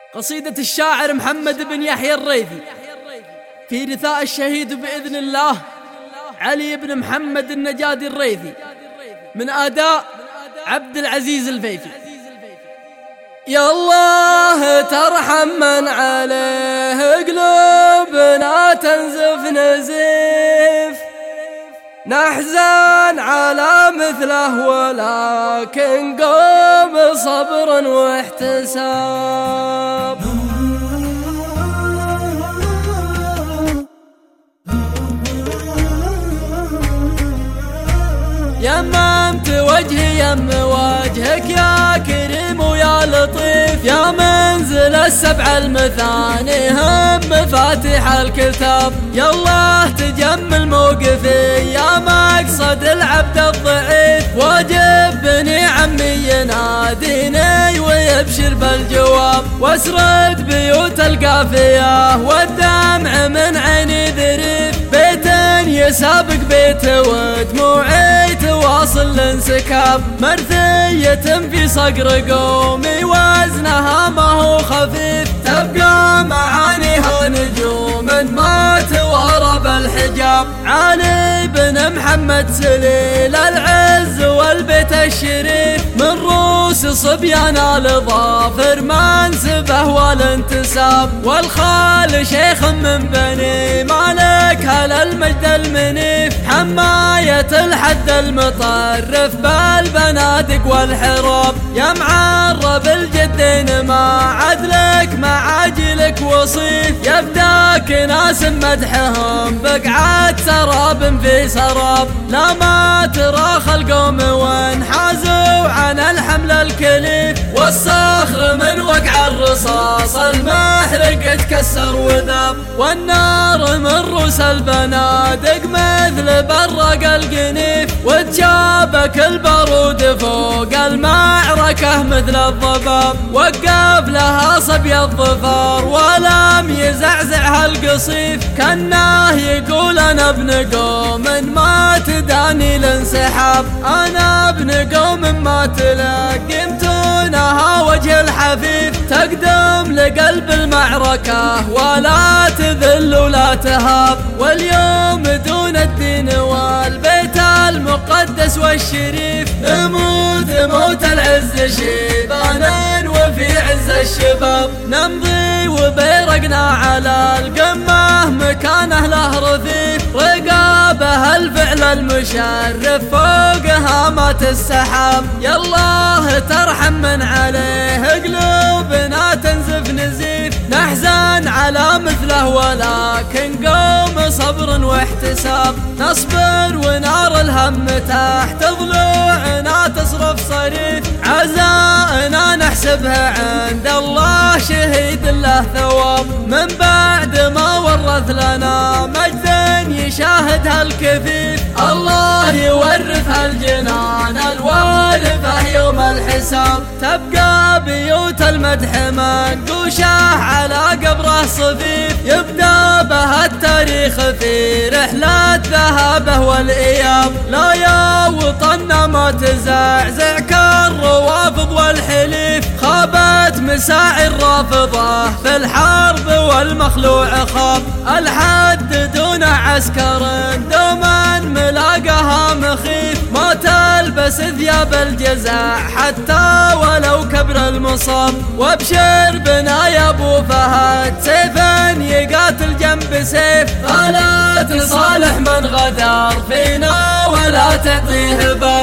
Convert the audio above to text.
قصيدة الشاعر محمد بن يحيى الريثي في رثاء الشهيد بإذن الله علي بن محمد النجادي الريثي من أداء عبد العزيز الفيفي. يا الله ترحم من عليه قلوبنا تنزف نزيف، نحزن على مثله ولكن قوم صبر واحتساب. يممت وجهي يم وجهك يا كريم ويا لطيف، يا منزل السبع المثاني هم مفاتيح الكتاب. يا الله تجمل موقفي يا مقصد العبد الضعيف، واجب بني عمي يناديني ويبشر بالجواب، واسرد بيوت القافية والدمع من عيني ذريف، بيت يسابق بيت ودموعي تواصل الانسكاب، مرثية في صقر قومي وزنها ما هو خفيف، تبقى معانيها نجوم ما توارى بالحجاب. علي بن محمد سليل العز والبيت الشريف، من روس صبيان لظافر منسبه والانتساب، والخال شيخ من بني مالك هل المجد المنيف، حماية الحد المطرف بالبنادق والحراب. يا معرب الجدين ما عدلك معاجلك وصيف، يفداك ناس مدحهم بقعات سراب في سراب، لا ما تراخى القوم وانحازوا عن الحمل الكليف، والصخر من وقع الرصاص المحرق تكسر وذاب، والنار من روس البنادق مثل برق القنيف، وتشابك البارود فوق المعركة مثل الضباب، وقف لها صبي الظفار ولم يزعزعها القصيف، كانه يقول انا ابن قوم ما تداني الانسحاب، انا ابن قوم ما تلقمتونها وجه الحفيف، تقدم لقلب المعركة ولا تذل ولا تهاب، واليوم دون الدين والبيت المقدس والشريف، نموت موت العز شيبانا وفي عز الشباب، نمضي وبيرقنا على القمة مكانه له رفيف، رقابه الفعل المشرف فوق هامات السحاب. يا الله ترحم من عليه قلوبنا تنزف نزيف، نحزن على مثله ولكن قوم صبر واحتساب، نصبر ونار الهم تحت ضلوعنا تصرف صريف، عزائنا نحسبها عند الله شهيد له ثواب، من بعد ما ورث لنا مجدا يشاهدها الكفيف، الله يورثها الجنان الوارثة يوم الحساب، تبقى بيوت المدح منقوشة على قبره صفيف، يبدأ بها التاريخ في رحلة ذهابه والإياب، لا يا وطننا ما تزعزع كالروافض والحليف، خابت مساعي الرافضة في الحرب والمخلوع خاب، الحد دون عسكر دوما ملاقاها مخيف، ما تلبس ثياب الجزع حتى ولو كبر المصاب، وابشر بنا يا ابو فهد سيفا يقاتل جنب سيف، فلا تصالح من غدر فينا ولا تعطيه باب.